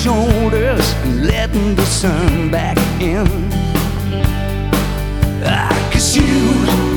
shoulders and letting the sun back in. 'Cause you